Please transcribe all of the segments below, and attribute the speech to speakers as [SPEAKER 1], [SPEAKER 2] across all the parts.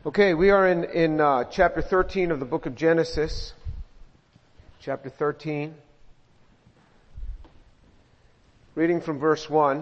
[SPEAKER 1] Okay, we are in chapter 13 of the book of Genesis. Chapter 13. Reading from verse 1.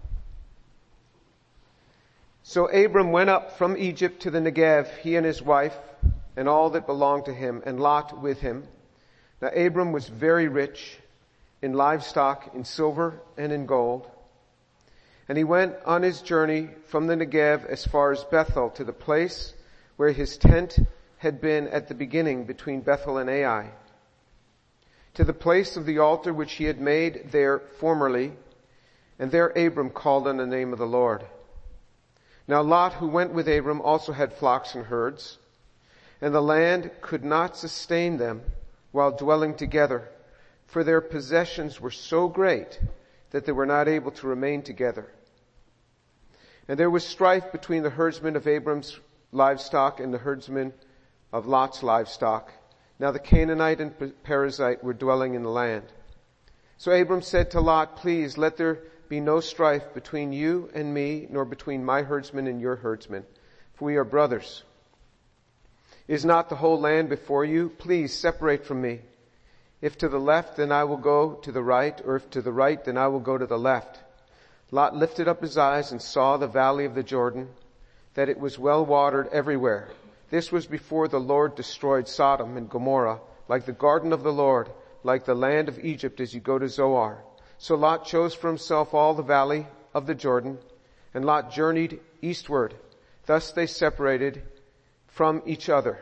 [SPEAKER 1] So Abram went up from Egypt to the Negev, he and his wife, and all that belonged to him, and Lot with him. Now Abram was very rich in livestock, in silver, and in gold. And he went on his journey from the Negev as far as Bethel, to the place where his tent had been at the beginning between Bethel and Ai, to the place of the altar which he had made there formerly, and there Abram called on the name of the Lord. Now Lot, who went with Abram, also had flocks and herds, and the land could not sustain them while dwelling together, for their possessions were so great that they were not able to remain together. And there was strife between the herdsmen of Abram's livestock and the herdsmen of Lot's livestock. Now the Canaanite and Perizzite were dwelling in the land. So Abram said to Lot, please let there be no strife between you and me, nor between my herdsmen and your herdsmen, for we are brothers. Is not the whole land before you? Please separate from me. If to the left, then I will go to the right, or if to the right, then I will go to the left. Lot lifted up his eyes and saw the valley of the Jordan, that it was well watered everywhere. This was before the Lord destroyed Sodom and Gomorrah, like the garden of the Lord, like the land of Egypt as you go to Zoar. So Lot chose for himself all the valley of the Jordan, and Lot journeyed eastward. Thus they separated from each other.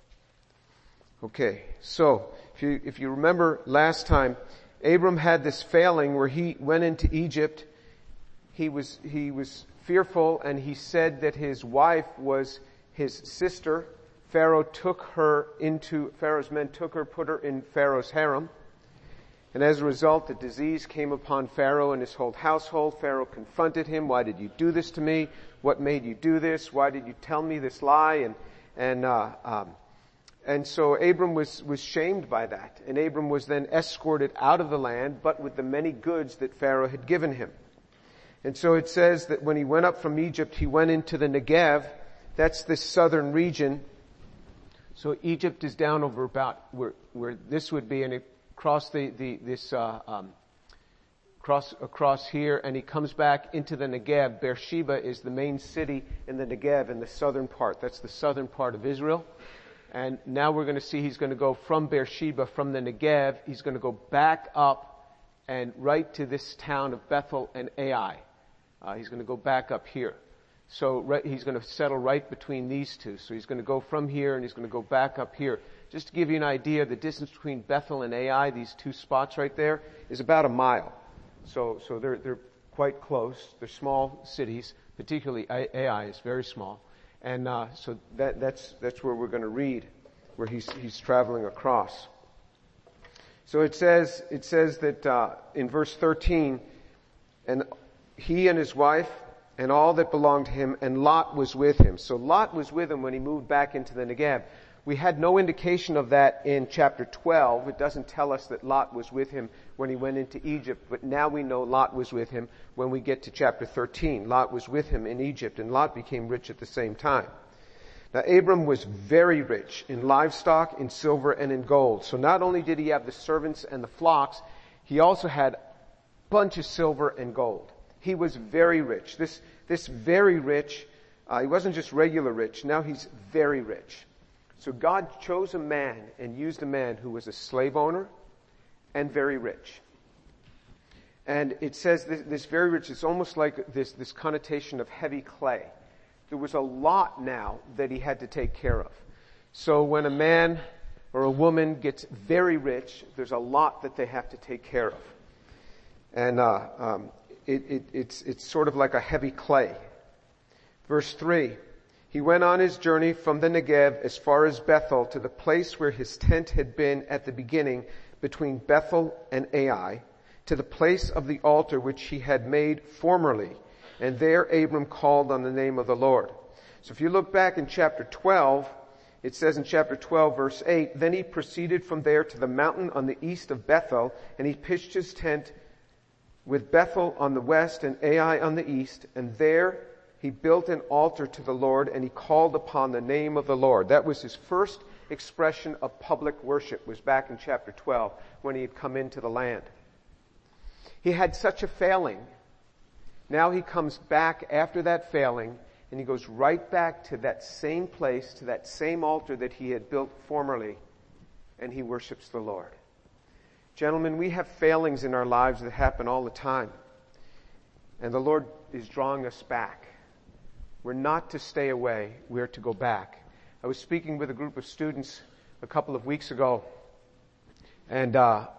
[SPEAKER 1] Okay, so if you remember last time, Abram had this failing where he went into Egypt. He was fearful, and he said that his wife was his sister. Pharaoh's men took her, put her in Pharaoh's harem. And as a result, the disease came upon Pharaoh and his whole household. Pharaoh confronted him. Why did you do this to me? What made you do this? Why did you tell me this lie? And so Abram was shamed by that. And Abram was then escorted out of the land, but with the many goods that Pharaoh had given him. And so it says that when he went up from Egypt, he went into the Negev. That's this southern region. So Egypt is down over about where this would be, and it crossed across here, and he comes back into the Negev. Beersheba is the main city in the Negev in the southern part. That's the southern part of Israel. And now we're going to see he's going to go from Beersheba, from the Negev. He's going to go back up and right to this town of Bethel and Ai. He's going to go back up here. So he's going to settle right between these two. So he's going to go from here and he's going to go back up here. Just to give you an idea, the distance between Bethel and Ai, these two spots right there, is about a mile. So they're quite close. They're small cities, particularly Ai is very small. And so that's where we're going to read, where he's traveling across. So it says that in verse 13, and he and his wife and all that belonged to him, and Lot was with him. So Lot was with him when he moved back into the Negev. We had no indication of that in chapter 12. It doesn't tell us that Lot was with him when he went into Egypt, but now we know Lot was with him when we get to chapter 13. Lot was with him in Egypt, and Lot became rich at the same time. Now Abram was very rich in livestock, in silver, and in gold. So not only did he have the servants and the flocks, he also had a bunch of silver and gold. He was very rich. This very rich, he wasn't just regular rich, now he's very rich. So God chose a man and used a man who was a slave owner and very rich. And it says this very rich is almost like this connotation of heavy clay. There was a lot now that he had to take care of. So when a man or a woman gets very rich, there's a lot that they have to take care of. And it's sort of like a heavy clay. Verse 3, he went on his journey from the Negev as far as Bethel, to the place where his tent had been at the beginning between Bethel and Ai, to the place of the altar which he had made formerly. And there Abram called on the name of the Lord. So if you look back in chapter 12, it says in chapter 12 verse 8, then he proceeded from there to the mountain on the east of Bethel, and he pitched his tent with Bethel on the west and Ai on the east, and there he built an altar to the Lord and he called upon the name of the Lord. That was his first expression of public worship, was back in chapter 12 when he had come into the land. He had such a failing. Now he comes back after that failing and he goes right back to that same place, to that same altar that he had built formerly, and he worships the Lord. Gentlemen, we have failings in our lives that happen all the time. And the Lord is drawing us back. We're not to stay away. We're to go back. I was speaking with a group of students a couple of weeks ago. And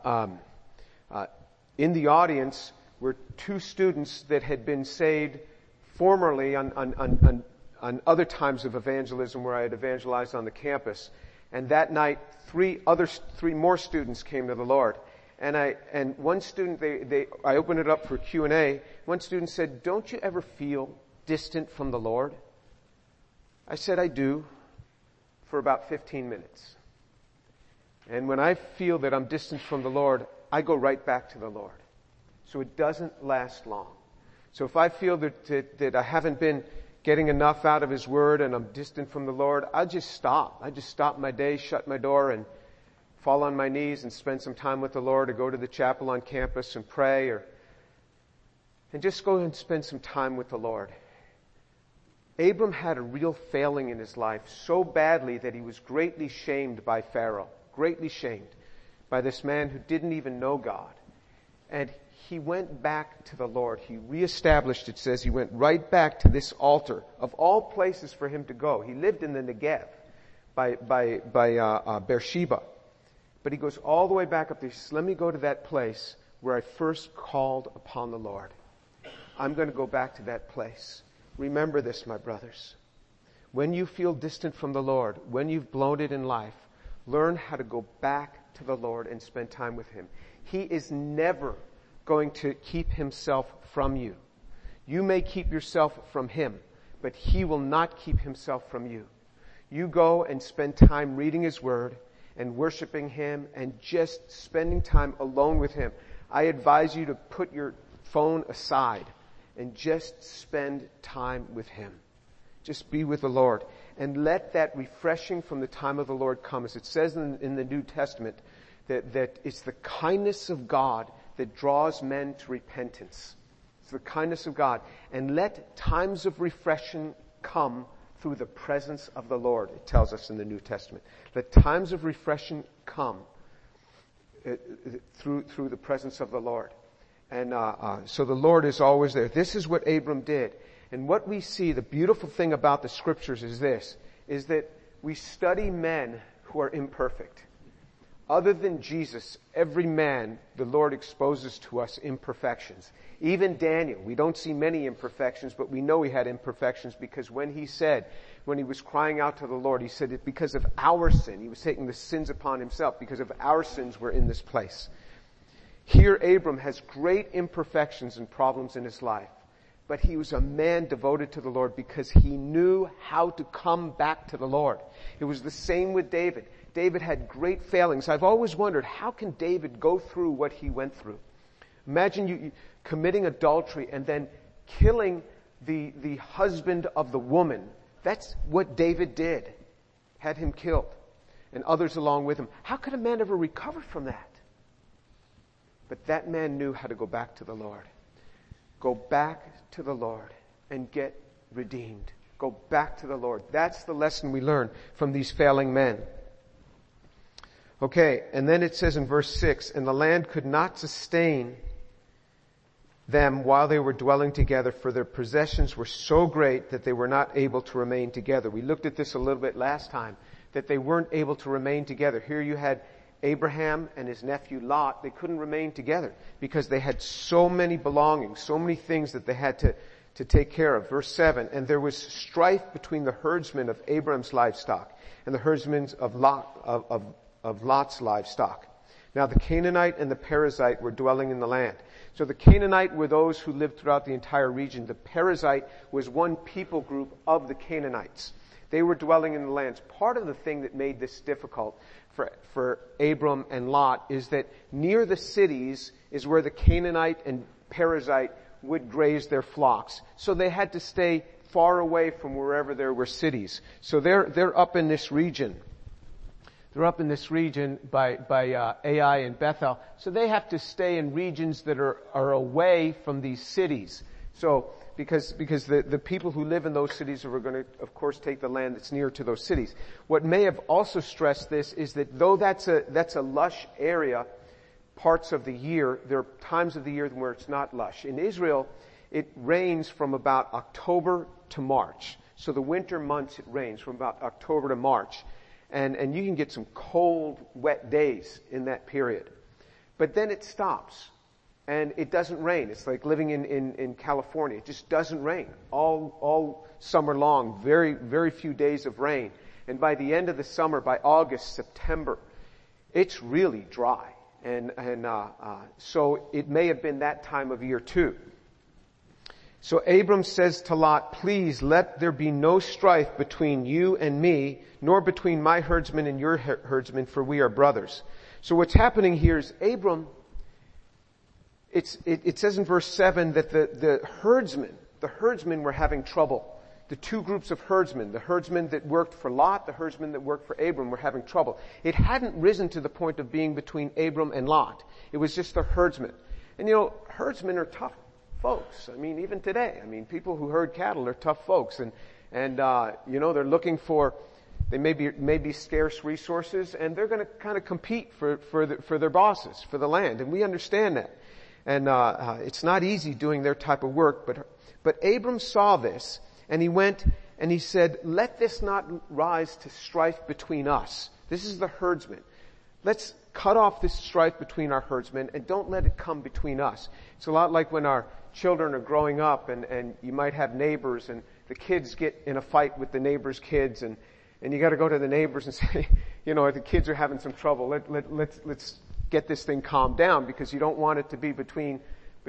[SPEAKER 1] in the audience were two students that had been saved formerly on other times of evangelism where I had evangelized on the campus. And that night, three more students came to the Lord. And one student, I opened it up for Q&A. One student said, "Don't you ever feel distant from the Lord?" I said, "I do, for about 15 minutes. And when I feel that I'm distant from the Lord, I go right back to the Lord. So it doesn't last long. So if I feel that I haven't been getting enough out of His Word and I'm distant from the Lord, I just stop. I just stop my day, shut my door, and fall on my knees and spend some time with the Lord, or go to the chapel on campus and pray, and just go and spend some time with the Lord." Abram had a real failing in his life, so badly that he was greatly shamed by Pharaoh, greatly shamed by this man who didn't even know God. And he went back to the Lord. He reestablished, it says, he went right back to this altar, of all places for him to go. He lived in the Negev by Beersheba. But he goes all the way back up there. He says, "Let me go to that place where I first called upon the Lord. I'm going to go back to that place." Remember this, my brothers. When you feel distant from the Lord, when you've blown it in life, learn how to go back to the Lord and spend time with Him. He is never going to keep Himself from you. You may keep yourself from Him, but He will not keep Himself from you. You go and spend time reading His Word and worshiping Him and just spending time alone with Him. I advise you to put your phone aside and just spend time with Him. Just be with the Lord. And let that refreshing from the time of the Lord come. As it says in the New Testament, that it's the kindness of God that draws men to repentance. It's the kindness of God. And let times of refreshing come through the presence of the Lord, it tells us in the New Testament. Let times of refreshing come through the presence of the Lord. And so the Lord is always there. This is what Abram did. And what we see, the beautiful thing about the Scriptures is this, is that we study men who are imperfect. Other than Jesus, every man, the Lord exposes to us imperfections. Even Daniel, we don't see many imperfections, but we know he had imperfections because when he was crying out to the Lord, he said it because of our sin. He was taking the sins upon himself because of our sins we're in this place. Here Abram has great imperfections and problems in his life, but he was a man devoted to the Lord because he knew how to come back to the Lord. It was the same with David. David had great failings. I've always wondered, how can David go through what he went through? Imagine you committing adultery and then killing the husband of the woman. That's what David did, had him killed, and others along with him. How could a man ever recover from that? But that man knew how to go back to the Lord. Go back to the Lord and get redeemed. Go back to the Lord. That's the lesson we learn from these failing men. Okay, and then it says in verse 6, "And the land could not sustain them while they were dwelling together, for their possessions were so great that they were not able to remain together." We looked at this a little bit last time, that they weren't able to remain together. Here you had Abraham and his nephew Lot. They couldn't remain together because they had so many belongings, so many things that they had to take care of. Verse 7, "And there was strife between the herdsmen of Abraham's livestock and the herdsmen of Lot's livestock. Now the Canaanite and the Perizzite were dwelling in the land." So the Canaanite were those who lived throughout the entire region. The Perizzite was one people group of the Canaanites. They were dwelling in the lands. Part of the thing that made this difficult for Abram and Lot is that near the cities is where the Canaanite and Perizzite would graze their flocks. So they had to stay far away from wherever there were cities. So they're up in this region. They're up in this region by Ai and Bethel. So they have to stay in regions that are away from these cities. So, because the people who live in those cities are going to, of course, take the land that's near to those cities. What may have also stressed this is that though that's a lush area, parts of the year, there are times of the year where it's not lush. In Israel, it rains from about October to March. So the winter months it rains from about October to March. And you can get some cold, wet days in that period. But then it stops. And it doesn't rain. It's like living in California. It just doesn't rain all summer long. Very, very few days of rain. And by the end of the summer, by August, September, it's really dry. And so it may have been that time of year too. So Abram says to Lot, please let there be no strife between you and me, nor between my herdsmen and your herdsmen, for we are brothers. So what's happening here is Abram, it says in verse 7 that the herdsmen were having trouble. The two groups of herdsmen, the herdsmen that worked for Lot, the herdsmen that worked for Abram, were having trouble. It hadn't risen to the point of being between Abram and Lot. It was just the herdsmen. And herdsmen are tough folks. I mean, even today, people who herd cattle are tough folks, and they're looking for, they may be scarce resources, and they're going to kind of compete for their bosses, for the land, and we understand that. And it's not easy doing their type of work, but Abram saw this, and he went and he said, "Let this not rise to strife between us." This is the herdsmen. Let's cut off this strife between our herdsmen, and don't let it come between us. It's a lot like when our children are growing up, and you might have neighbors, and the kids get in a fight with the neighbors' kids, and you got to go to the neighbors and say, the kids are having some trouble. Let's get this thing calmed down, because you don't want it to be between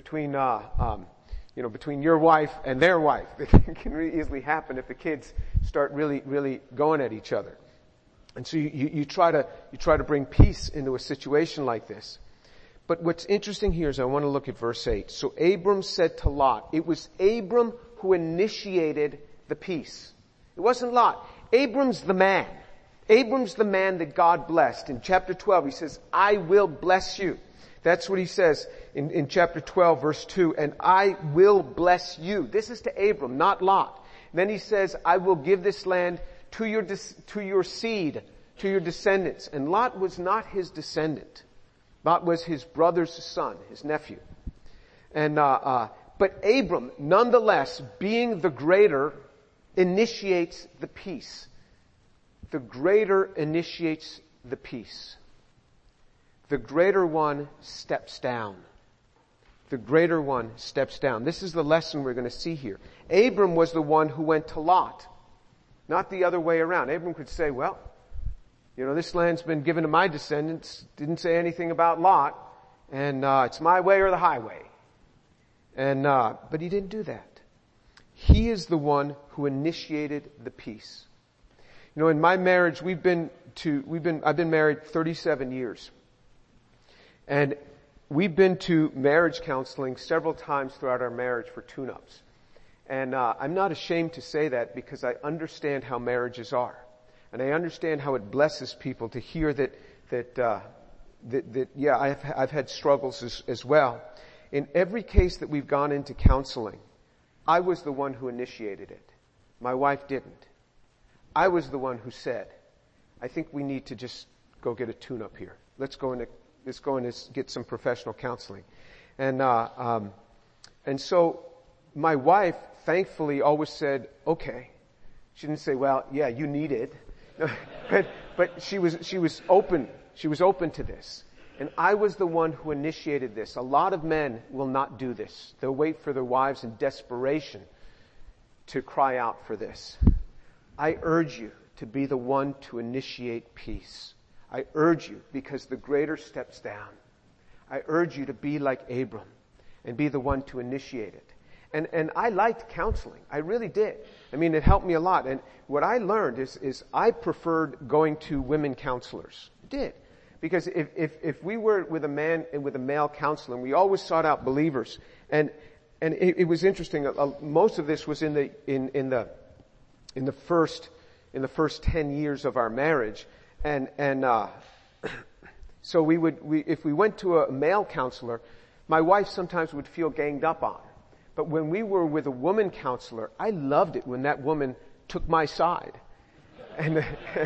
[SPEAKER 1] your wife and their wife. It can really easily happen if the kids start really, really going at each other. And so you try to bring peace into a situation like this. But what's interesting here is I want to look at verse 8. So Abram said to Lot, it was Abram who initiated the peace. It wasn't Lot. Abram's the man. Abram's the man that God blessed. In chapter 12, he says, I will bless you. That's what he says in chapter 12, verse 2. And I will bless you. This is to Abram, not Lot. And then he says, I will give this land to your seed, to your descendants. And Lot was not his descendant. Lot was his brother's son, his nephew. And but Abram, nonetheless, being the greater, initiates the peace. The greater initiates the peace. The greater one steps down. The greater one steps down. This is the lesson we're going to see here. Abram was the one who went to Lot, not the other way around. Abram could say, well, this land's been given to my descendants. Didn't say anything about Lot, and it's my way or the highway. And but he didn't do that. He is the one who initiated the peace. In my marriage, I've been married 37 years. And we've been to marriage counseling several times throughout our marriage for tune-ups. And I'm not ashamed to say that, because I understand how marriages are. And I understand how it blesses people to hear that I've had struggles as well. In every case that we've gone into counseling, I was the one who initiated it. My wife didn't. I was the one who said, I think we need to just go get a tune-up here. Let's go and get some professional counseling. And so my wife thankfully always said, okay. She didn't say, well, yeah, you need it. But she was open. She was open to this. And I was the one who initiated this. A lot of men will not do this. They'll wait for their wives in desperation to cry out for this. I urge you to be the one to initiate peace. I urge you, because the greater steps down. I urge you to be like Abram and be the one to initiate it. And I liked counseling. I really did. It helped me a lot. And what I learned is I preferred going to women counselors. I did. Because if we were with a man and with a male counselor, we always sought out believers. And And it was interesting. Most of this was in the first 10 years of our marriage. So if we went to a male counselor, my wife sometimes would feel ganged up on. But when we were with a woman counselor, I loved it when that woman took my side. And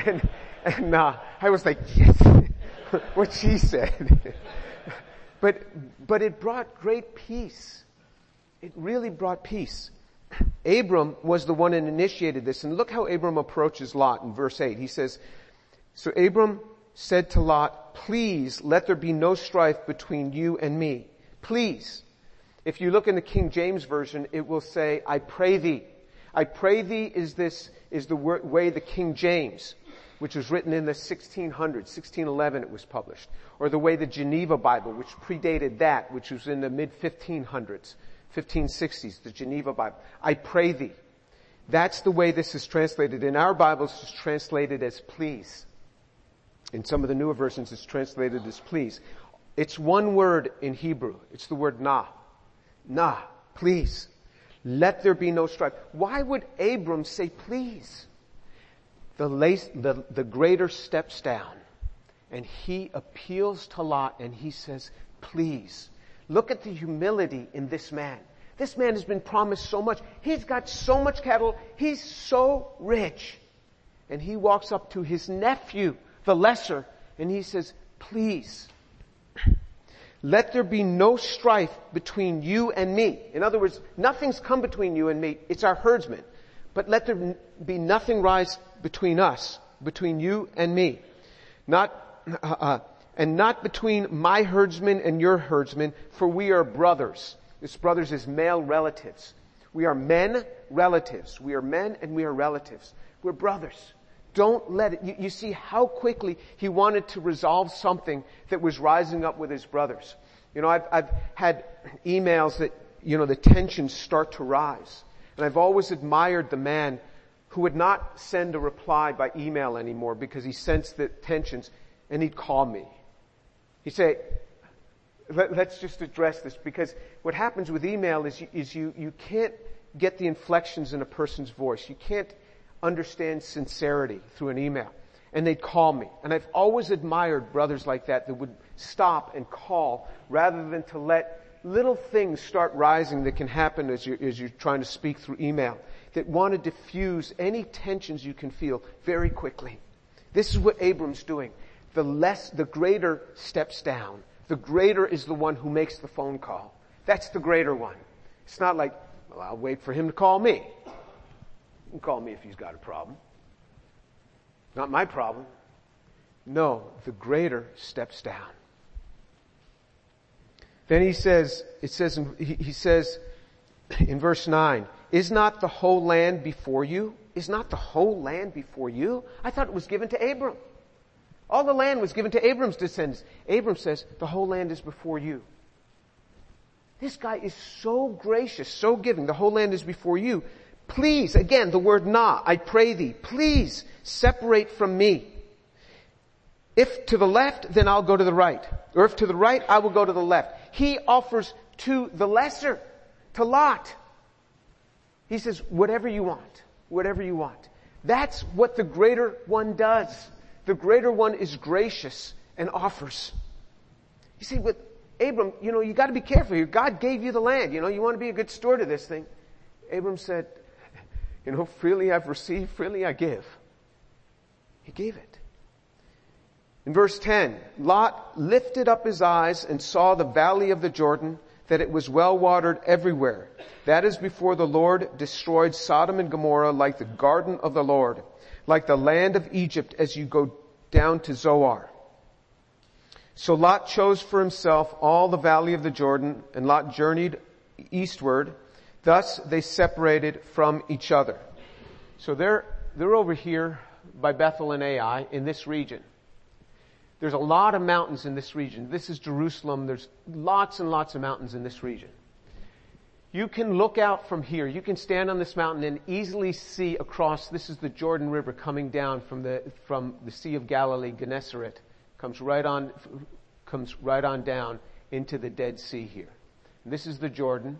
[SPEAKER 1] I was like, yes, what she said. But it brought great peace. It really brought peace. Abram was the one that initiated this. And look how Abram approaches Lot in verse 8. He says, so Abram said to Lot, please let there be no strife between you and me. Please. If you look in the King James Version, it will say, I pray thee. I pray thee is the way the King James, which was written in the 1611 it was published. Or the way the Geneva Bible, which predated that, which was in the mid-1500s, 1560s, the Geneva Bible. I pray thee. That's the way this is translated. In our Bibles, it's translated as please. In some of the newer versions, it's translated as please. It's one word in Hebrew. It's the word na. Na, please. Let there be no strife. Why would Abram say please? The greater steps down and he appeals to Lot and he says, please. Look at the humility in this man. This man has been promised so much. He's got so much cattle. He's so rich. And he walks up to his nephew, the lesser, and he says, please, let there be no strife between you and me. In other words, nothing's come between you and me. It's our herdsmen. But let there be nothing rise between us, between you and me. And not between my herdsmen and your herdsmen, for we are brothers. This brothers is male relatives. We are men relatives. We are men and we are relatives. We're brothers. Don't let it, you see how quickly he wanted to resolve something that was rising up with his brothers. You know, I've had emails that, you know, the tensions start to rise. And I've always admired the man who would not send a reply by email anymore because he sensed the tensions, and he'd call me. He'd say, let's just address this, because what happens with email is you can't get the inflections in a person's voice. You can't understand sincerity through an email. And they'd call me. And I've always admired brothers like that would stop and call rather than to let little things start rising that can happen as you're trying to speak through email, that want to diffuse any tensions you can feel very quickly. This is what Abram's doing. The greater steps down. The greater is the one who makes the phone call. That's the greater one. It's not like, well, I'll wait for him to call me. He can call me if he's got a problem. Not my problem. No, the greater steps down. Then he says in verse 9, is not the whole land before you? Is not the whole land before you? I thought it was given to Abram. All the land was given to Abram's descendants. Abram says, the whole land is before you. This guy is so gracious, so giving. The whole land is before you. Please, again, the word na, I pray thee, please separate from me. If to the left, then I'll go to the right. Or if to the right, I will go to the left. He offers to the lesser, to Lot. He says, whatever you want, whatever you want. That's what the greater one does. The greater one is gracious and offers. You see, with Abram, you got to be careful here. God gave you the land. You want to be a good steward of this thing. Abram said, freely I've received, freely I give. He gave it. In verse 10, Lot lifted up his eyes and saw the valley of the Jordan, that it was well watered everywhere. That is before the Lord destroyed Sodom and Gomorrah like the garden of the Lord, like the land of Egypt as you go down to Zoar. So Lot chose for himself all the valley of the Jordan, and Lot journeyed eastward. Thus they separated from each other. So they're over here by Bethel and Ai in this region. There's a lot of mountains in this region. This is Jerusalem. There's lots and lots of mountains in this region. You can look out from here. You can stand on this mountain and easily see across. This is the Jordan River coming down from the Sea of Galilee, Gennesaret. Comes right on down into the Dead Sea here. And this is the Jordan.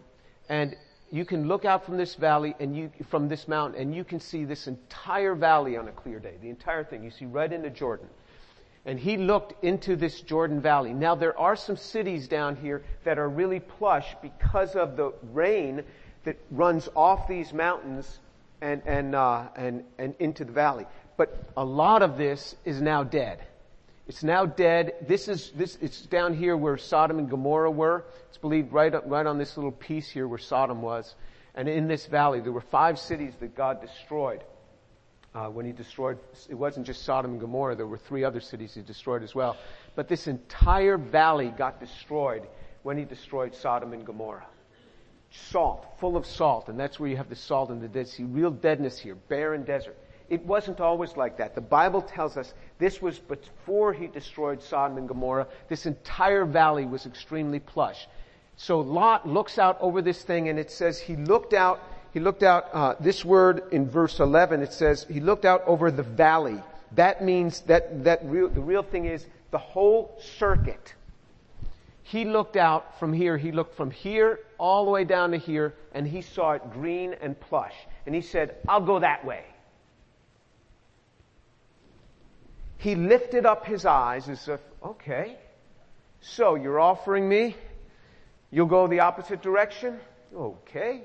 [SPEAKER 1] And you can look out from this valley and from this mountain, and you can see this entire valley on a clear day. The entire thing. You see right into Jordan. And he looked into this Jordan Valley. Now there are some cities down here that are really plush because of the rain that runs off these mountains and into the valley. But a lot of this is now dead. It's now dead. It's down here where Sodom and Gomorrah were. It's believed right on this little piece here where Sodom was. And in this valley, there were 5 cities that God destroyed. When he destroyed, it wasn't just Sodom and Gomorrah, there were 3 other cities he destroyed as well. But this entire valley got destroyed when he destroyed Sodom and Gomorrah. Salt, full of salt, and that's where you have the salt in the Dead Sea. Real deadness here, barren desert. It wasn't always like that. The Bible tells us this was before he destroyed Sodom and Gomorrah. This entire valley was extremely plush. So Lot looks out over this thing, and it says he looked out, this word in verse 11, it says he looked out over the valley. That means the real thing is the whole circuit. He looked out from here, he looked from here all the way down to here, and he saw it green and plush. And he said, I'll go that way. He lifted up his eyes as if, okay, so you're offering me, you'll go the opposite direction? Okay.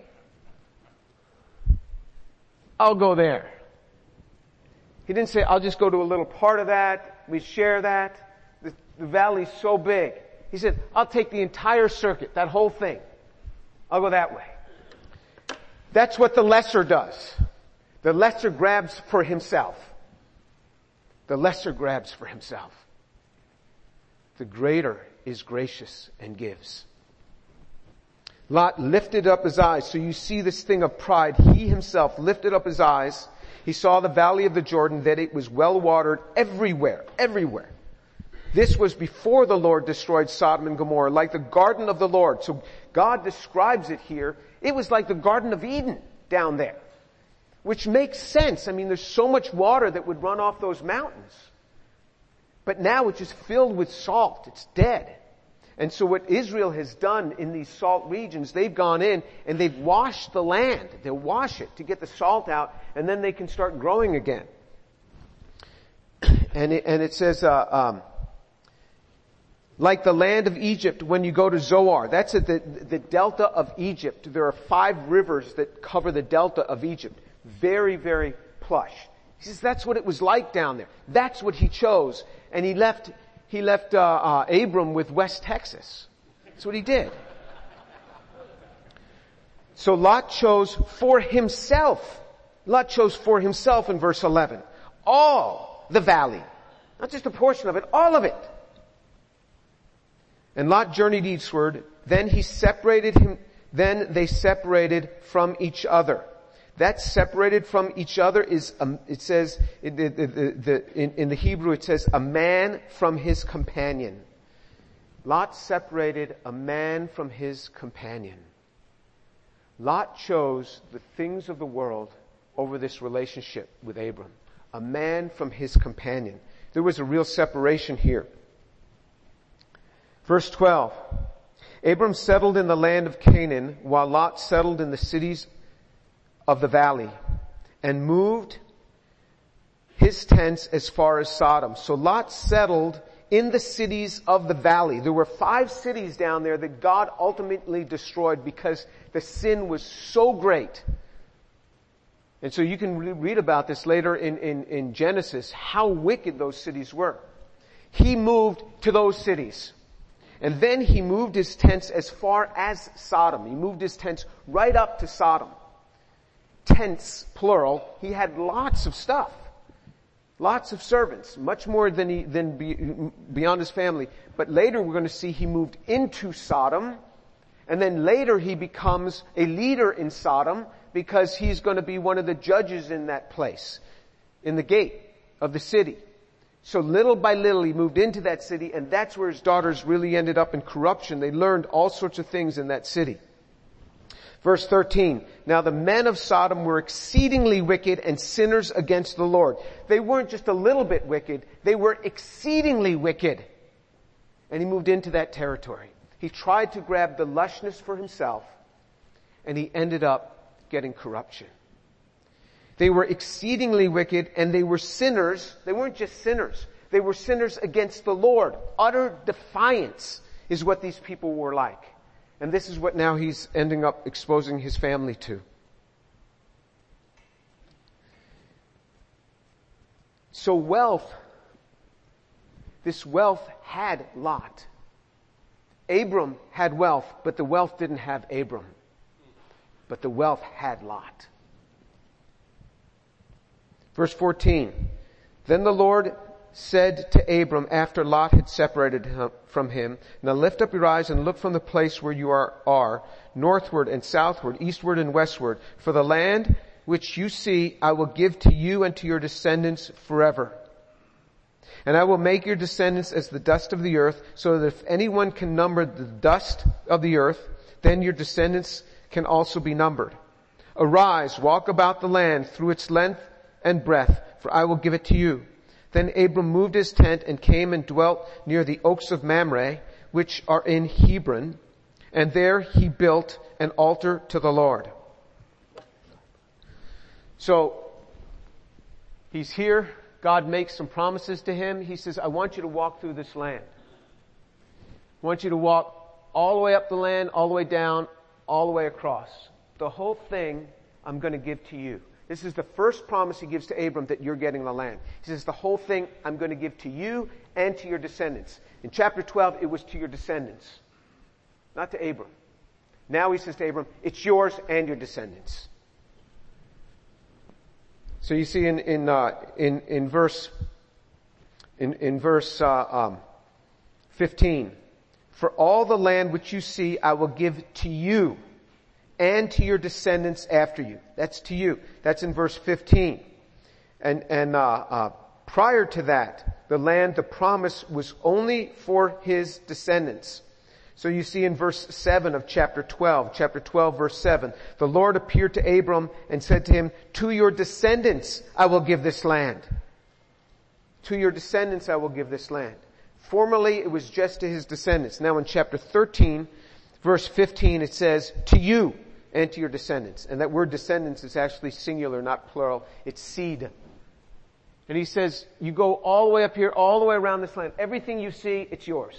[SPEAKER 1] I'll go there. He didn't say, I'll just go to a little part of that. We share that. The valley's so big. He said, I'll take the entire circuit, that whole thing. I'll go that way. That's what the lesser does. The lesser grabs for himself. The lesser grabs for himself. The greater is gracious and gives. Lot lifted up his eyes. So you see this thing of pride. He himself lifted up his eyes. He saw the valley of the Jordan, that it was well watered everywhere, everywhere. This was before the Lord destroyed Sodom and Gomorrah, like the garden of the Lord. So God describes it here. It was like the Garden of Eden down there, which makes sense. I mean, there's so much water that would run off those mountains. But now it's just filled with salt. It's dead. And so what Israel has done in these salt regions, they've gone in and they've washed the land. They'll wash it to get the salt out, and then they can start growing again. And it says, like the land of Egypt when you go to Zoar. That's at the delta of Egypt. There are 5 rivers that cover the delta of Egypt. Very, very plush. He says that's what it was like down there. That's what he chose. And he left Abram with West Texas. That's what he did. So Lot chose for himself. Lot chose for himself in verse 11. All the valley. Not just a portion of it, all of it. And Lot journeyed eastward. Then they separated from each other. That separated from each other is, it says, in the Hebrew it says, a man from his companion. Lot separated a man from his companion. Lot chose the things of the world over this relationship with Abram. A man from his companion. There was a real separation here. Verse 12. Abram settled in the land of Canaan, while Lot settled in the cities of the valley, and moved his tents as far as Sodom. So Lot settled in the cities of the valley. There were 5 cities down there that God ultimately destroyed because the sin was so great. And so you can read about this later in Genesis, how wicked those cities were. He moved to those cities. And then he moved his tents as far as Sodom. He moved his tents right up to Sodom. Tents, plural. He had lots of stuff. Lots of servants. Much more than beyond his family. But later we're going to see he moved into Sodom. And then later he becomes a leader in Sodom because he's going to be one of the judges in that place. In the gate of the city. So little by little he moved into that city, and that's where his daughters really ended up in corruption. They learned all sorts of things in that city. Verse 13. Now the men of Sodom were exceedingly wicked and sinners against the Lord. They weren't just a little bit wicked, they were exceedingly wicked. And he moved into that territory. He tried to grab the lushness for himself, and he ended up getting corruption. They were exceedingly wicked, and they were sinners. They weren't just sinners. They were sinners against the Lord. Utter defiance is what these people were like. And this is what now he's ending up exposing his family to. So this wealth had Lot. Abram had wealth, but the wealth didn't have Abram. But the wealth had Lot. Verse 14. Then the Lord said to Abram after Lot had separated from him, now lift up your eyes and look from the place where you are, northward and southward, eastward and westward. For the land which you see I will give to you and to your descendants forever. And I will make your descendants as the dust of the earth, so that if anyone can number the dust of the earth, then your descendants can also be numbered. Arise, walk about the land through its length and breadth, for I will give it to you. Then Abram moved his tent and came and dwelt near the oaks of Mamre, which are in Hebron, and there he built an altar to the Lord. So, he's here. God makes some promises to him. He says, I want you to walk through this land. I want you to walk all the way up the land, all the way down, all the way across. The whole thing I'm going to give to you. This is the first promise he gives to Abram, that you're getting the land. He says, the whole thing I'm going to give to you and to your descendants. In chapter 12, it was to your descendants, not to Abram. Now he says to Abram, it's yours and your descendants. So you see in verse 15, for all the land which you see I will give to you and to your descendants after you. That's to you. That's in verse 15. And prior to that, the promise was only for his descendants. So you see in verse 7 of chapter 12 verse 7, the Lord appeared to Abram and said to him, to your descendants I will give this land. To your descendants I will give this land. Formerly it was just to his descendants. Now in chapter 13, verse 15, it says, to you and to your descendants. And that word descendants is actually singular, not plural. It's seed. And he says, you go all the way up here, all the way around this land. Everything you see, it's yours.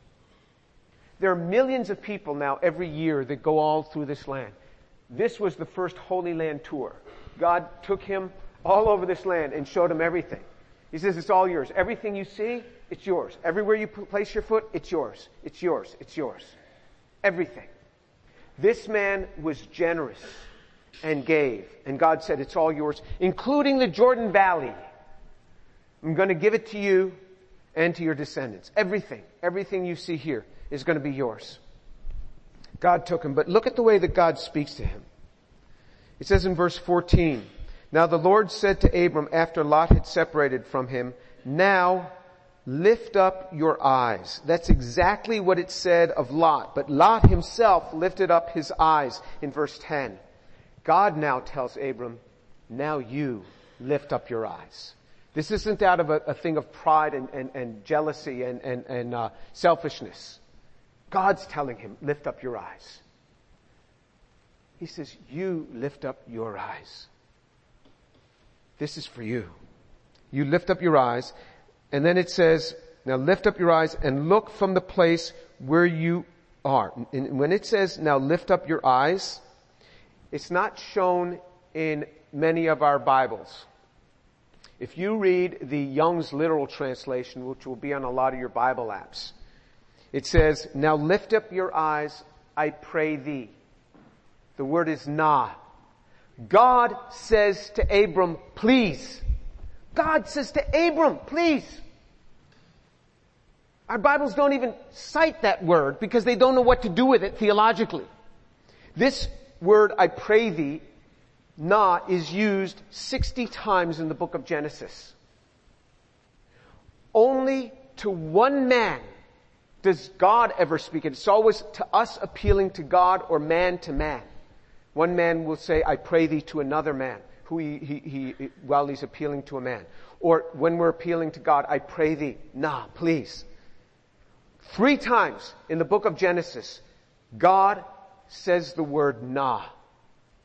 [SPEAKER 1] There are millions of people now every year that go all through this land. This was the first Holy Land tour. God took him all over this land and showed him everything. He says, it's all yours. Everything you see, it's yours. Everywhere you place your foot, it's yours. It's yours. It's yours. Everything. This man was generous and gave. And God said, it's all yours, including the Jordan Valley. I'm going to give it to you and to your descendants. Everything you see here is going to be yours. God took him. But look at the way that God speaks to him. It says in verse 14, now the Lord said to Abram after Lot had separated from him, now lift up your eyes. That's exactly what it said of Lot. But Lot himself lifted up his eyes in verse 10. God now tells Abram, now you lift up your eyes. This isn't out of a thing of pride and jealousy and selfishness. God's telling him, lift up your eyes. He says, you lift up your eyes. This is for you. You lift up your eyes. And then it says, now lift up your eyes and look from the place where you are. And when it says, now lift up your eyes, it's not shown in many of our Bibles. If you read the Young's literal translation, which will be on a lot of your Bible apps, it says, now lift up your eyes, I pray thee. The word is nah. God says to Abram, please. God says to Abram, please. Our Bibles don't even cite that word because they don't know what to do with it theologically. This word, I pray thee, nah, is used 60 times in the book of Genesis. Only to one man does God ever speak it. It's always to us appealing to God or man to man. One man will say, I pray thee to another man, who while he's appealing to a man. Or when we're appealing to God, I pray thee, nah, please. 3 times in the book of Genesis, God says the word nah.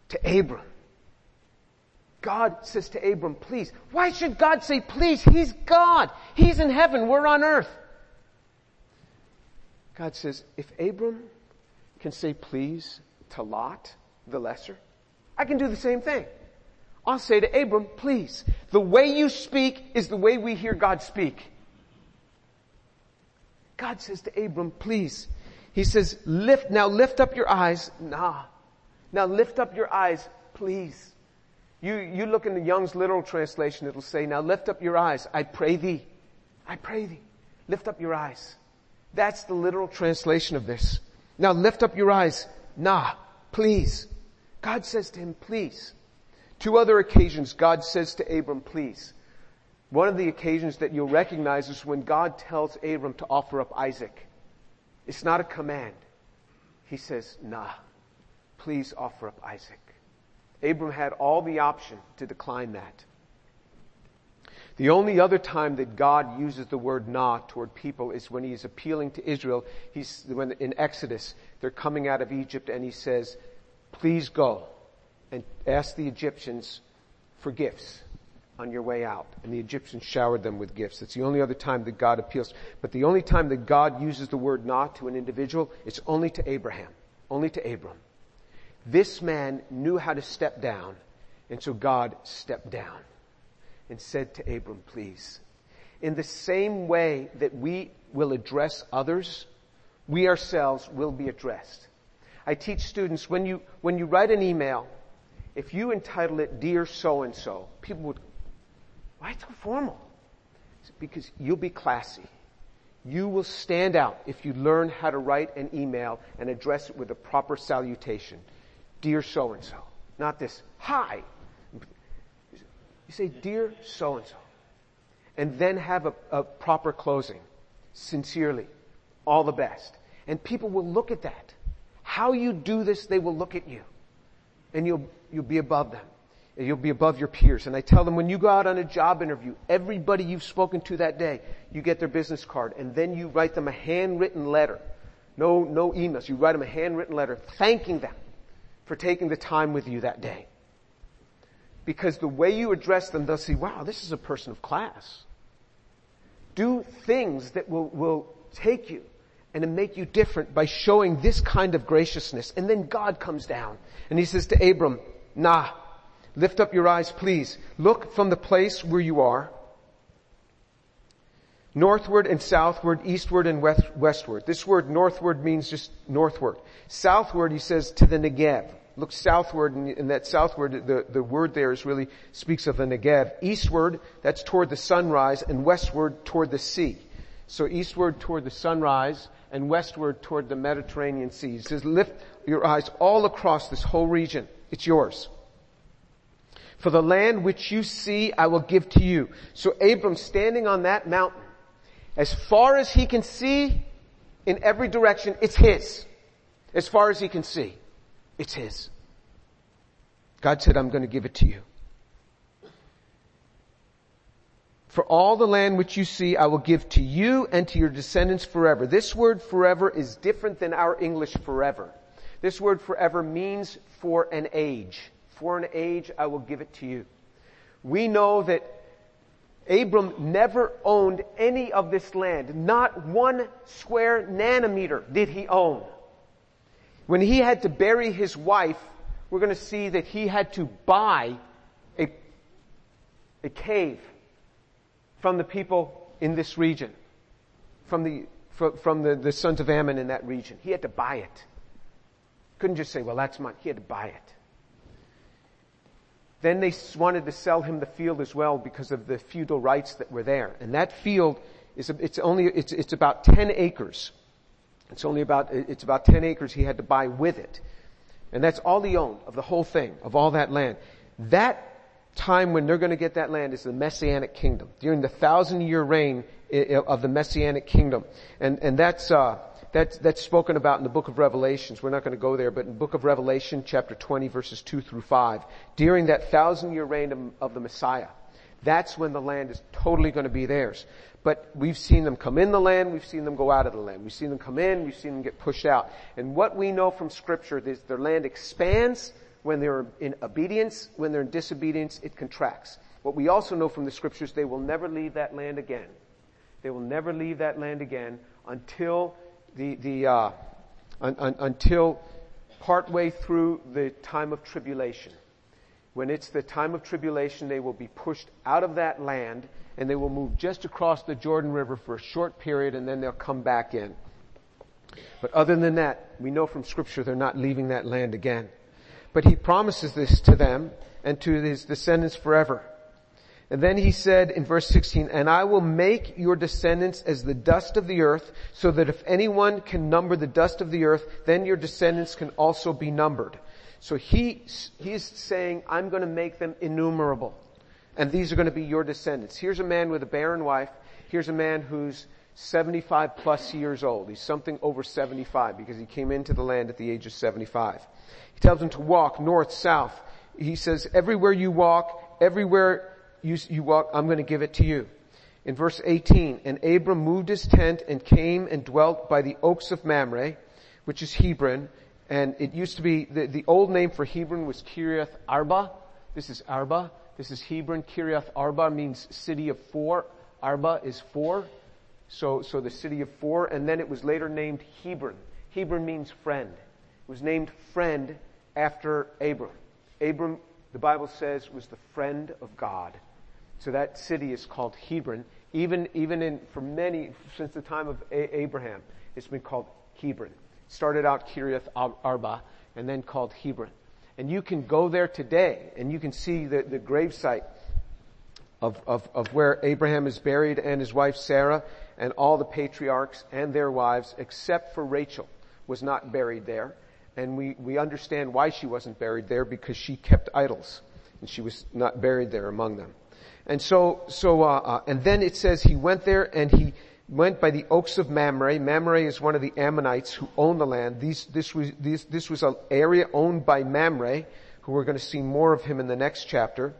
[SPEAKER 1] to Abram. God says to Abram, please. Why should God say please? He's God. He's in heaven. We're on earth. God says, if Abram can say please to Lot, the lesser, I can do the same thing. I'll say to Abram, please. The way you speak is the way we hear God speak. God says to Abram, please. He says, now lift up your eyes. Now lift up your eyes, please. You look in the Young's literal translation, it'll say, now lift up your eyes. I pray thee. I pray thee. Lift up your eyes. That's the literal translation of this. Now lift up your eyes. Please. God says to him, please. 2 other occasions God says to Abram, please. One of the occasions that you'll recognize is when God tells Abram to offer up Isaac. It's not a command. He says, please offer up Isaac. Abram had all the option to decline that. The only other time that God uses the word toward people is when he is appealing to Israel. When in Exodus, they're coming out of Egypt and he says, please go and ask the Egyptians for gifts on your way out. And the Egyptians showered them with gifts. It's the only other time that God appeals. But the only time that God uses the word to an individual, it's only to Abraham, only to Abram. This man knew how to step down, and so God stepped down and said to Abram, please. In the same way that we will address others, we ourselves will be addressed. I teach students, when you write an email, if you entitle it Dear So-and-so, people would, why so formal? Because you'll be classy. You will stand out if you learn how to write an email and address it with a proper salutation. Dear so-and-so. Not this, hi. You say, Dear so-and-so. And then have a proper closing. Sincerely. All the best. And people will look at that. How you do this, they will look at you. And you'll be above them. And you'll be above your peers. And I tell them, when you go out on a job interview, everybody you've spoken to that day, you get their business card. And then you write them a handwritten letter. No emails. You write them a handwritten letter thanking them for taking the time with you that day. Because the way you address them, they'll see, wow, this is a person of class. Do things that will take you and make you different by showing this kind of graciousness. And then God comes down and he says to Abram, lift up your eyes, please. Look from the place where you are, northward and southward, eastward and westward. This word northward means just northward. Southward, he says, to the Negev. Look southward, and that southward, the word there really speaks of the Negev. Eastward, that's toward the sunrise, and westward toward the sea. So eastward toward the sunrise, and westward toward the Mediterranean Sea. He says, lift your eyes all across this whole region. It's yours. For the land which you see, I will give to you. So Abram, standing on that mountain, as far as he can see, in every direction, it's his. As far as he can see, it's his. God said, I'm going to give it to you. For all the land which you see, I will give to you and to your descendants forever. This word forever is different than our English forever. This word forever means for an age. For an age, I will give it to you. We know that Abram never owned any of this land. Not 1 square nanometer did he own. When he had to bury his wife, we're going to see that he had to buy a cave from the people in this region, from the sons of Ammon in that region. He had to buy it. Couldn't just say, well, that's mine. He had to buy it. Then they wanted to sell him the field as well because of the feudal rights that were there. And that field it's about 10 acres. It's about 10 acres he had to buy with it. And that's all he owned of the whole thing, of all that land. That time when they're going to get that land is the Messianic kingdom, during the 1,000-year reign of the Messianic kingdom. And that's spoken about in the book of Revelations. We're not going to go there, but in the book of Revelation, chapter 20, verses 2 through 5, during that 1,000-year reign of the Messiah, that's when the land is totally going to be theirs. But we've seen them come in the land, we've seen them go out of the land. We've seen them come in, we've seen them get pushed out. And what we know from Scripture is their land expands, when they're in obedience. When they're in disobedience, it contracts. What we also know from the scriptures, they will never leave that land again. They will never leave that land again until until partway through the time of tribulation. When it's the time of tribulation, they will be pushed out of that land, and they will move just across the Jordan River for a short period, and then they'll come back in. But other than that, we know from Scripture they're not leaving that land again. But he promises this to them and to his descendants forever. And then he said in verse 16, "And I will make your descendants as the dust of the earth, so that if anyone can number the dust of the earth, then your descendants can also be numbered." So he's saying, I'm going to make them innumerable. And these are going to be your descendants. Here's a man with a barren wife. Here's a man who's 75 plus years old. He's something over 75 because he came into the land at the age of 75. He tells them to walk north, south. He says, everywhere you walk, everywhere you walk, I'm going to give it to you. In verse 18, "And Abram moved his tent and came and dwelt by the oaks of Mamre," which is Hebron. And it used to be, the old name for Hebron was Kiriath Arba. This is Arba. This is Hebron. Kiriath Arba means city of four. Arba is four. So the city of four. And then it was later named Hebron. Hebron means friend. It was named friend after Abram. Abram, the Bible says, was the friend of God. So that city is called Hebron. Even since the time of Abraham, it's been called Hebron. Started out Kiriath Arba and then called Hebron. And you can go there today and you can see the gravesite of where Abraham is buried and his wife Sarah and all the patriarchs and their wives, except for Rachel, was not buried there. And we understand why she wasn't buried there, because she kept idols and she was not buried there among them. And and then it says he went there and he went by the oaks of Mamre. Mamre is one of the Ammonites who owned the land. This was an area owned by Mamre, who we're going to see more of him in the next chapter.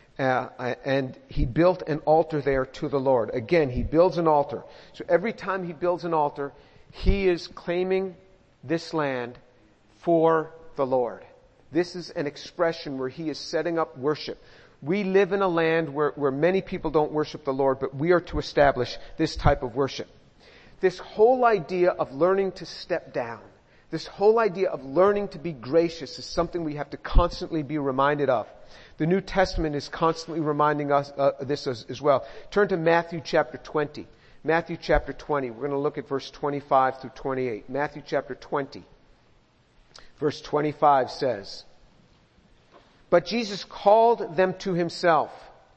[SPEAKER 1] And he built an altar there to the Lord. Again, he builds an altar. So every time he builds an altar, he is claiming this land for the Lord. This is an expression where he is setting up worship. We live in a land where many people don't worship the Lord, but we are to establish this type of worship. This whole idea of learning to step down, this whole idea of learning to be gracious is something we have to constantly be reminded of. The New Testament is constantly reminding us this as well. Turn to Matthew chapter 20. Matthew chapter 20. We're going to look at verse 25 through 28. Matthew chapter 20. Verse 25 says, "But Jesus called them to himself.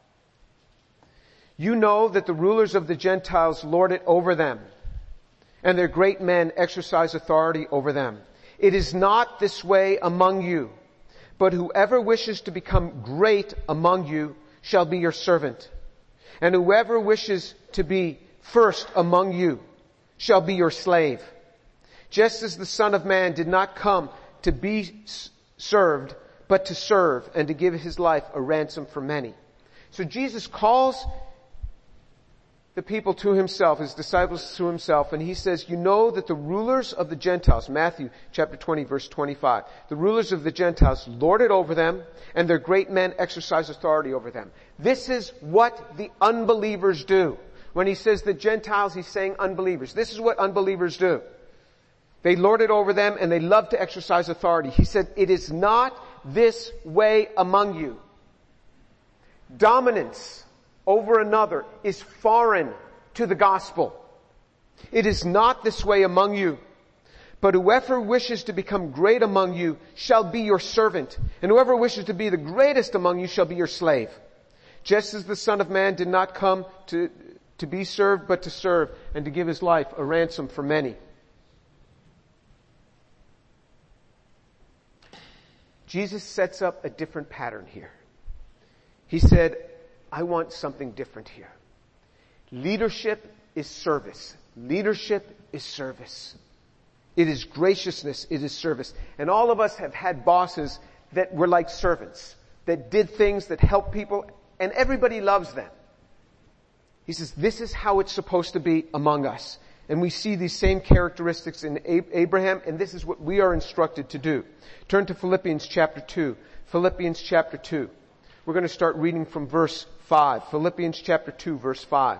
[SPEAKER 1] You know that the rulers of the Gentiles lord it over them, and their great men exercise authority over them. It is not this way among you, but whoever wishes to become great among you shall be your servant. And whoever wishes to be first among you shall be your slave. Just as the Son of Man did not come to be served, but to serve and to give his life a ransom for many." So Jesus calls the people to himself, his disciples to himself, and he says, you know that the rulers of the Gentiles, Matthew chapter 20 verse 25, the rulers of the Gentiles lord it over them, and their great men exercise authority over them. This is what the unbelievers do. When he says the Gentiles, he's saying unbelievers. This is what unbelievers do. They lord it over them and they love to exercise authority. He said, it is not this way among you. Dominance over another is foreign to the gospel. It is not this way among you. But whoever wishes to become great among you shall be your servant. And whoever wishes to be the greatest among you shall be your slave. Just as the Son of Man did not come to be served, but to serve and to give his life a ransom for many. Jesus sets up a different pattern here. He said, I want something different here. Leadership is service. Leadership is service. It is graciousness. It is service. And all of us have had bosses that were like servants, that did things that helped people, and everybody loves them. He says, this is how it's supposed to be among us. And we see these same characteristics in Abraham, and this is what we are instructed to do. Turn to Philippians chapter 2. Philippians chapter 2. We're going to start reading from verse 5. Philippians chapter 2, verse 5.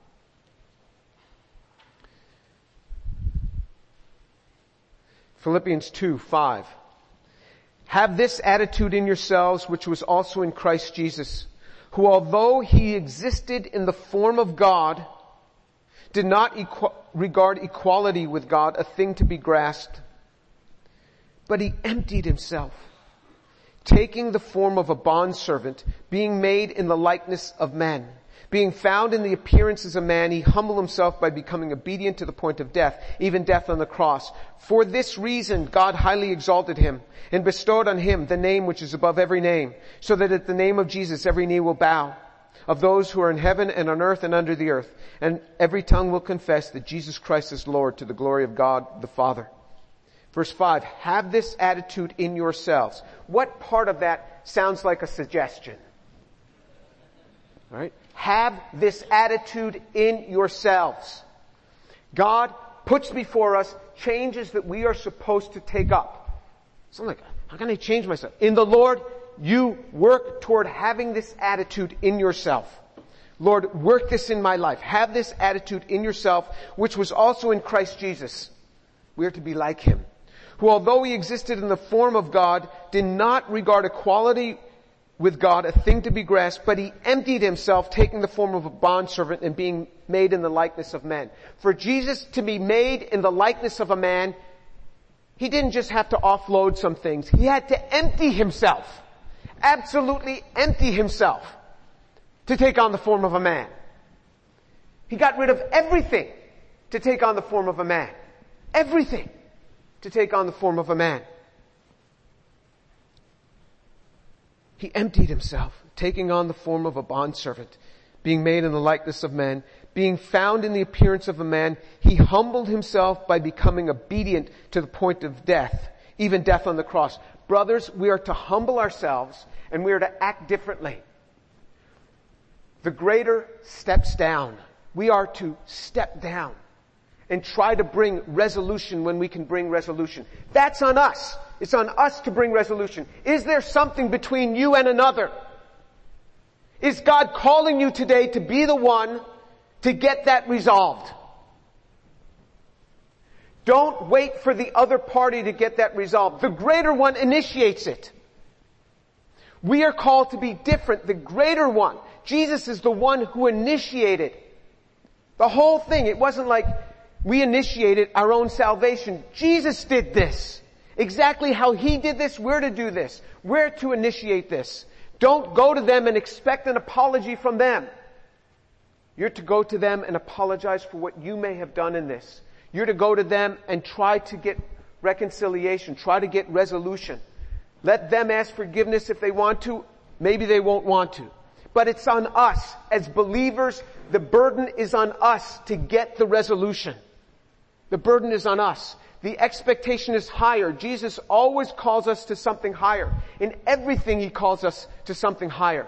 [SPEAKER 1] Philippians 2, 5. Have this attitude in yourselves, which was also in Christ Jesus, who although he existed in the form of God, did not regard equality with God a thing to be grasped, but he emptied himself, taking the form of a bondservant, being made in the likeness of men. Being found in the appearance as a man, he humbled himself by becoming obedient to the point of death, even death on the cross. For this reason God highly exalted him and bestowed on him the name which is above every name, so that at the name of Jesus every knee will bow, of those who are in heaven and on earth and under the earth, and every tongue will confess that Jesus Christ is Lord, to the glory of God the Father. Verse 5, have this attitude in yourselves. What part of that sounds like a suggestion? All right? Have this attitude in yourselves. God puts before us changes that we are supposed to take up. So I'm like, how can I change myself? In the Lord, you work toward having this attitude in yourself. Lord, work this in my life. Have this attitude in yourself, which was also in Christ Jesus. We are to be like him, who although he existed in the form of God, did not regard equality with God a thing to be grasped, but he emptied himself, taking the form of a bondservant and being made in the likeness of men. For Jesus to be made in the likeness of a man, he didn't just have to offload some things. He had to empty himself. Absolutely empty himself to take on the form of a man. He got rid of everything to take on the form of a man. Everything to take on the form of a man. He emptied himself, taking on the form of a bondservant, being made in the likeness of men, being found in the appearance of a man. He humbled himself by becoming obedient to the point of death, even death on the cross. Brothers, we are to humble ourselves and we are to act differently. The greater steps down. We are to step down and try to bring resolution when we can bring resolution. That's on us. It's on us to bring resolution. Is there something between you and another? Is God calling you today to be the one to get that resolved? Don't wait for the other party to get that resolved. The greater one initiates it. We are called to be different. The greater one. Jesus is the one who initiated the whole thing. It wasn't like we initiated our own salvation. Jesus did this. Exactly how he did this, we're to do this. We're to initiate this. Don't go to them and expect an apology from them. You're to go to them and apologize for what you may have done in this. You're to go to them and try to get reconciliation, try to get resolution. Let them ask forgiveness if they want to. Maybe they won't want to. But it's on us. As believers, the burden is on us to get the resolution. The burden is on us. The expectation is higher. Jesus always calls us to something higher. In everything he calls us to something higher.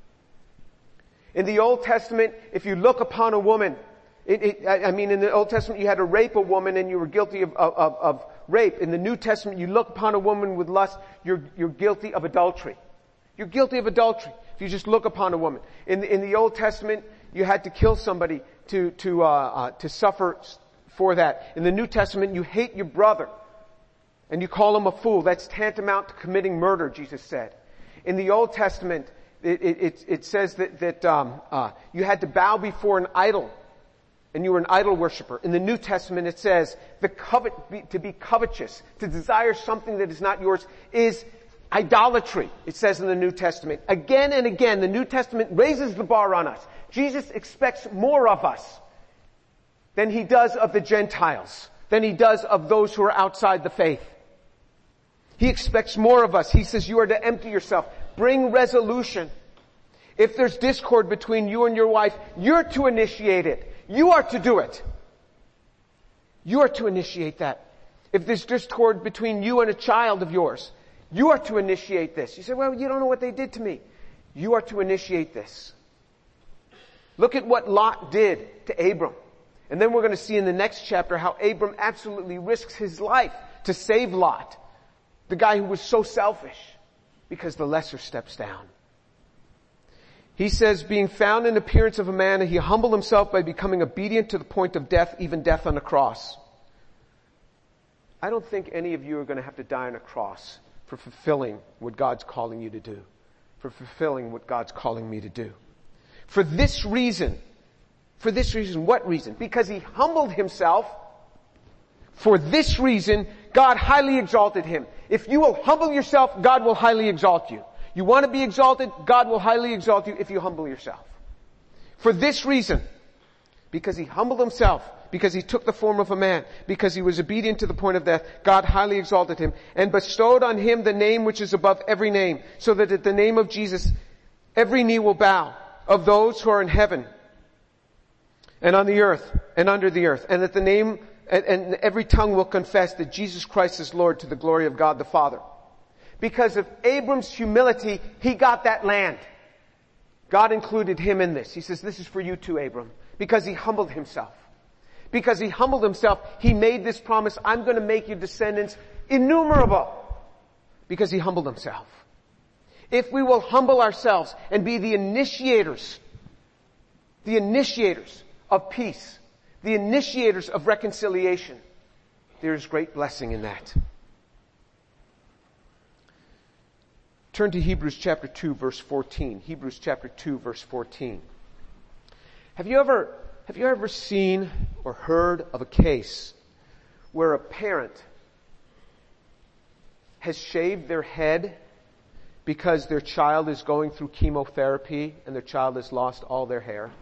[SPEAKER 1] In the Old Testament, if you look upon a woman, in the Old Testament you had to rape a woman and you were guilty of rape. In the New Testament you look upon a woman with lust, you're guilty of adultery. You're guilty of adultery if you just look upon a woman. In the Old Testament you had to kill somebody to suffer for that. In the New Testament, you hate your brother and you call him a fool. That's tantamount to committing murder, Jesus said. In the Old Testament, it says that you had to bow before an idol and you were an idol worshiper. In the New Testament, it says to be covetous, to desire something that is not yours, is idolatry. It says in the New Testament. Again and again, the New Testament raises the bar on us. Jesus expects more of us than he does of the Gentiles, than he does of those who are outside the faith. He expects more of us. He says you are to empty yourself. Bring resolution. If there's discord between you and your wife, you're to initiate it. You are to do it. You are to initiate that. If there's discord between you and a child of yours, you are to initiate this. You say, well, you don't know what they did to me. You are to initiate this. Look at what Lot did to Abram. And then we're going to see in the next chapter how Abram absolutely risks his life to save Lot, the guy who was so selfish, because the lesser steps down. He says, being found in appearance of a man, he humbled himself by becoming obedient to the point of death, even death on the cross. I don't think any of you are going to have to die on a cross for fulfilling what God's calling you to do. For fulfilling what God's calling me to do. For this reason, what reason? Because he humbled himself. For this reason, God highly exalted him. If you will humble yourself, God will highly exalt you. You want to be exalted, God will highly exalt you if you humble yourself. For this reason, because he humbled himself, because he took the form of a man, because he was obedient to the point of death, God highly exalted him and bestowed on him the name which is above every name, so that at the name of Jesus every knee will bow, of those who are in heaven and on the earth and under the earth, and that the name and every tongue will confess that Jesus Christ is Lord, to the glory of God the Father. Because of Abram's humility, he got that land. God included him in this. He says, this is for you too, Abram. Because he humbled himself. Because he humbled himself, he made this promise, I'm going to make your descendants innumerable. Because he humbled himself. If we will humble ourselves and be the initiators of peace, the initiators of reconciliation, there is great blessing in that. Turn to Hebrews chapter 2, verse 14. Hebrews chapter 2, verse 14. Have you ever seen or heard of a case where a parent has shaved their head because their child is going through chemotherapy and their child has lost all their hair?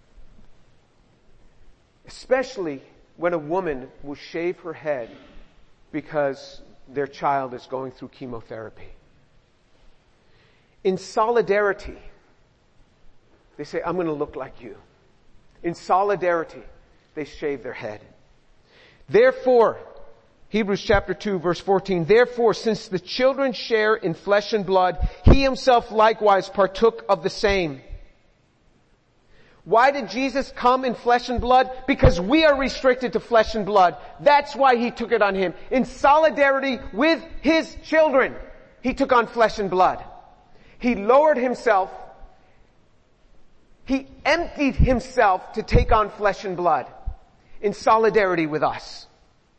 [SPEAKER 1] Especially when a woman will shave her head because their child is going through chemotherapy. In solidarity, they say, I'm going to look like you. In solidarity, they shave their head. Therefore, Hebrews chapter 2, verse 14, therefore, since the children share in flesh and blood, he himself likewise partook of the same. Why did Jesus come in flesh and blood? Because we are restricted to flesh and blood. That's why he took it on him. In solidarity with his children, he took on flesh and blood. He lowered himself. He emptied himself to take on flesh and blood in solidarity with us.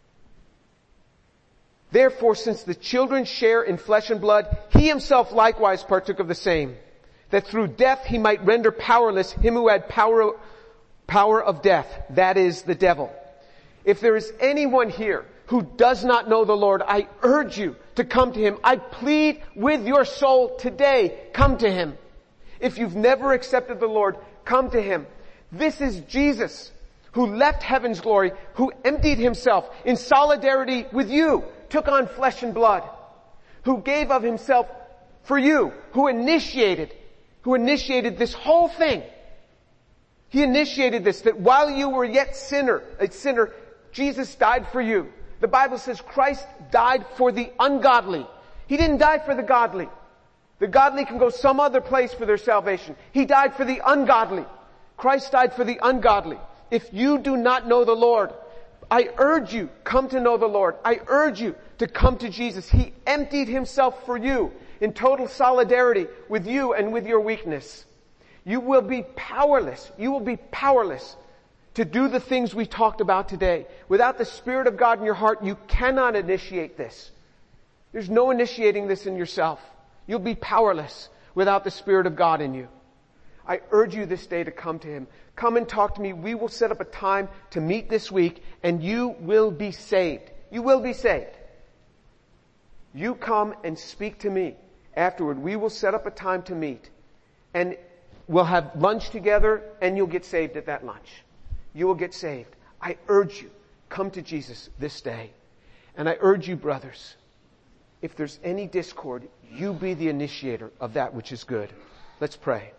[SPEAKER 1] Therefore, since the children share in flesh and blood, he himself likewise partook of the same, that through death he might render powerless him who had power of death, that is, the devil. If there is anyone here who does not know the Lord, I urge you to come to him. I plead with your soul today, come to him. If you've never accepted the Lord, come to him. This is Jesus, who left heaven's glory, who emptied himself in solidarity with you, took on flesh and blood, who gave of himself for you, who initiated this whole thing. He initiated this, that while you were yet a sinner, Jesus died for you. The Bible says Christ died for the ungodly. He didn't die for the godly. The godly can go some other place for their salvation. He died for the ungodly. Christ died for the ungodly. If you do not know the Lord, I urge you, come to know the Lord. I urge you to come to Jesus. He emptied himself for you in total solidarity with you and with your weakness. You will be powerless. You will be powerless to do the things we talked about today. Without the Spirit of God in your heart, you cannot initiate this. There's no initiating this in yourself. You'll be powerless without the Spirit of God in you. I urge you this day to come to him. Come and talk to me. We will set up a time to meet this week and you will be saved. You will be saved. You come and speak to me afterward. We will set up a time to meet and we'll have lunch together and you'll get saved at that lunch. You will get saved. I urge you, come to Jesus this day. And I urge you, brothers, if there's any discord, you be the initiator of that which is good. Let's pray.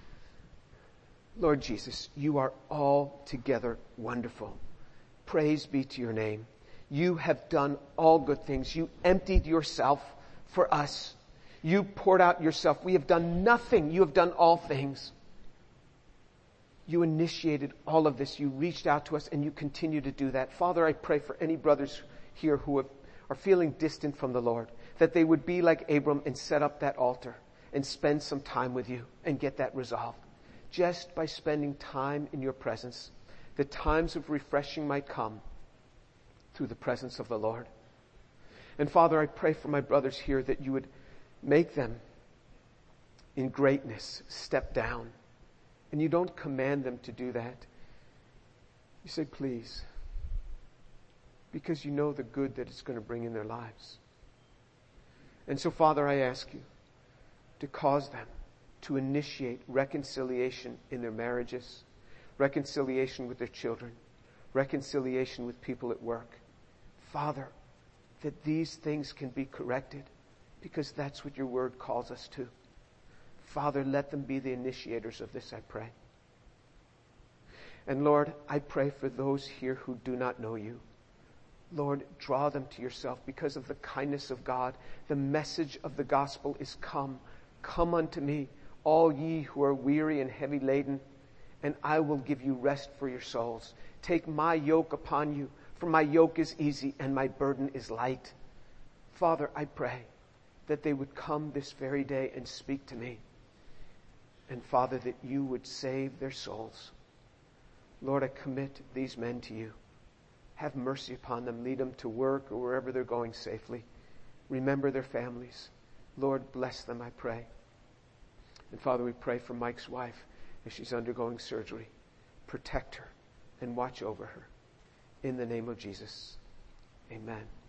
[SPEAKER 1] Lord Jesus, you are altogether wonderful. Praise be to your name. You have done all good things. You emptied yourself for us. You poured out yourself. We have done nothing. You have done all things. You initiated all of this. You reached out to us and you continue to do that. Father, I pray for any brothers here who are feeling distant from the Lord, that they would be like Abram and set up that altar and spend some time with you and get that resolved. Just by spending time in your presence, the times of refreshing might come through the presence of the Lord. And Father, I pray for my brothers here that you would make them in greatness step down. And you don't command them to do that. You say, please, because you know the good that it's going to bring in their lives. And so, Father, I ask you to cause them to initiate reconciliation in their marriages, reconciliation with their children, reconciliation with people at work. Father, that these things can be corrected because that's what your word calls us to. Father, let them be the initiators of this, I pray. And Lord, I pray for those here who do not know you. Lord, draw them to yourself because of the kindness of God. The message of the gospel is come. Come unto me, all ye who are weary and heavy laden, and I will give you rest for your souls. Take my yoke upon you, for my yoke is easy and my burden is light. Father, I pray that they would come this very day and speak to me. And Father, that you would save their souls. Lord, I commit these men to you. Have mercy upon them. Lead them to work or wherever they're going safely. Remember their families. Lord, bless them, I pray. And Father, we pray for Mike's wife as she's undergoing surgery. Protect her and watch over her. In the name of Jesus, amen.